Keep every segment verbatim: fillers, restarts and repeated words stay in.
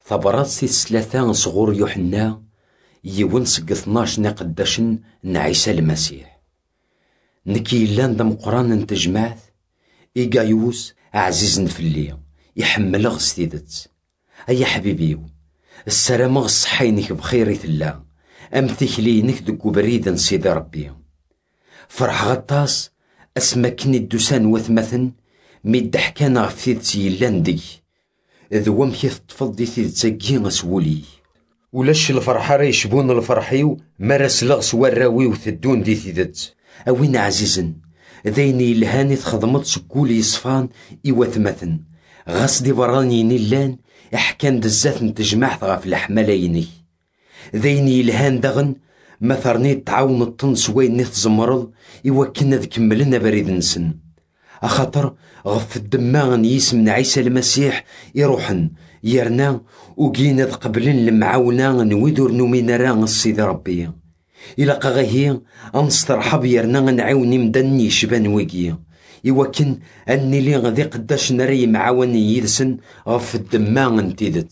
ثبرات سيس ثلاثة صغور يوحنا يون سق اثناش نقداشن نعيسى المسيح. نكي لان دم قران نتجمعث إيقايوس عزيز نفلي يحمل غستيدت. أي حبيبيو السلام غصحينك بخير ثلا أمثيكلينك دقو بريدا سيدي ربي. فرح غطاس أسمكني الدوسان وثمثن ميد حكانا غفيت يلان دي ذو مكيث تفضي تيتساقي غسولي. ولاش الفرحة ريشبون الفرحيو مرس لغس وراوي وثدون دي ثيدت. أوين عزيزن ذيني الهاني تخدمت سكولي يصفان إيوثمثن غاس دي براني نيلان احكان دزات نتجمعث غاف الحملايني. ذيني الهان دغن مثرني تعاون الطنس وين نتزمرض إيوكنا ذكملنا بريد نسن. أخاطر غف الدمان يسمن عيسى المسيح يروحن يرنا وقينا قبلن المعاونة نويدور نومينا ران السيد ربي. إلا قغيه أنسترحب يرنا نعاوني مدني شبان ويقيا يوكن أني لي غذي قداش نري معاوني يدسن غف الدمان تيدت.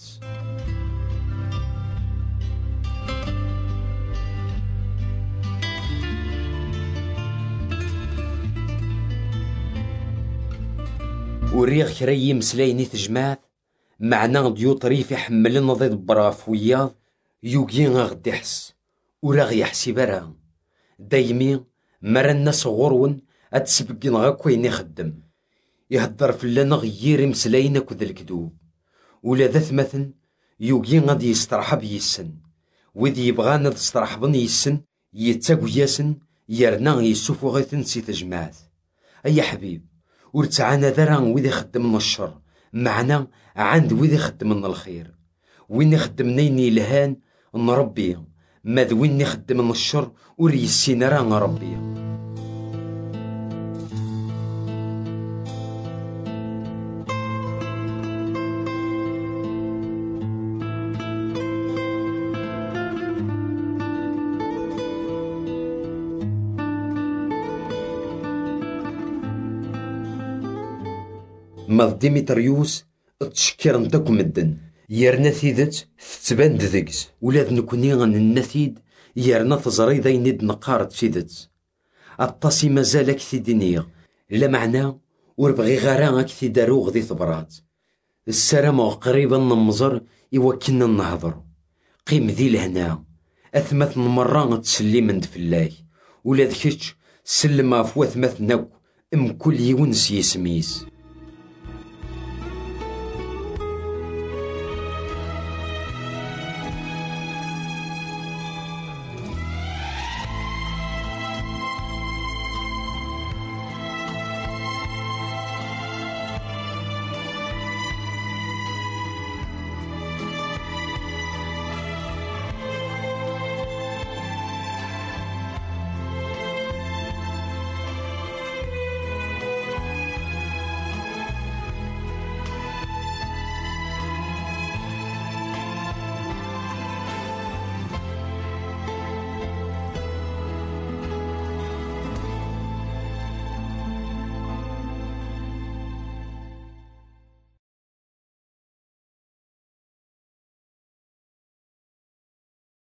وريغ كري مسلايني تجمعث معنا ديو طريف يحملن ضد براف وياض يوكين غدي يحس وراغ يحسي برا دايمي مرا الناس غرون اتسبقين غاكوين يخدم يهدر فلان غيير مسلاينا كذ الكدوب ولا ذا ثمثن يوكين غادي يسترحب يسن وذي يبغانا تسترحبن يسن يتاقو ياسن يرنا يسوفو غيثن سي تجمعث. أي حبيب ورتعانا ذرا وذي خدم من الشر معنا عند وذي خدم من الخير. وين يخدم نيني لهان نربي ماذ وين يخدم من الشر وريسينا راه ربي. ماذ ديمتريوس تشكر نتاك مدن يرنا ثيدت تتبان دذكس ولاد نكوني غننثيد يرنا تزري ذاينيد نقارت ثيدت الطاسي مازالك ثيدينيغ لا معنى وربغي غارا كثي دارو غدي ثبرات. السلام قريبا نمزر يوكلنا النهضر قيم ذي لهنا أثمث مرة تسلي من دفلاي ولاد كتش سلم عفوة ثمث ناك ام كل يونس يسميس.